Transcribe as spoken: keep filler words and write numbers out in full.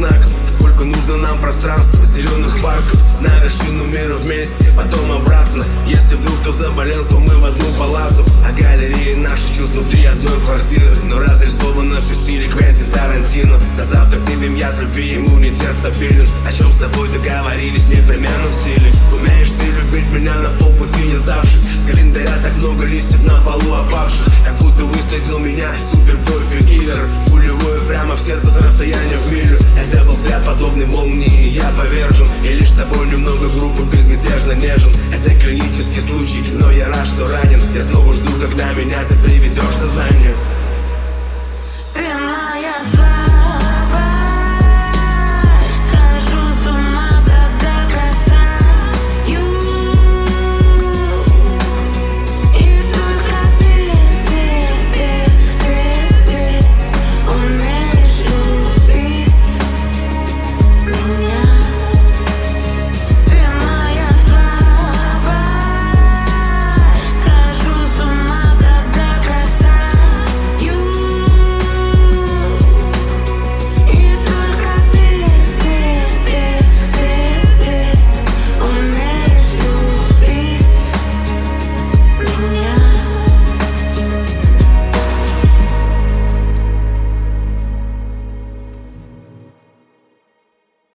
знаков. Сколько нужно нам пространства, зеленых парков, на вершину мира вместе, потом обратно. Если вдруг кто заболел, то мы в одну палату, а галереи наши чувств внутри одной квартиры. Но разрисовано все в стиле Квентин Тарантино. На завтрак выпьем яд любви, иммунитет стабилен. О чем с тобой договорились, непременно в силе. Умеешь ты любить меня на полпути не сдавшись. С календаря так много листьев на полу опавших, как будто выследил меня супер профи-киллер. Пулевой прямо в сердце с расстояния в милю. Это был взгляд подобный молнии, я повержен. И лишь с тобой немного группы безмятежно нежен. Это клинический случай, но я рад, что ранен. Я снова жду, когда меня ты приведешь в сознание.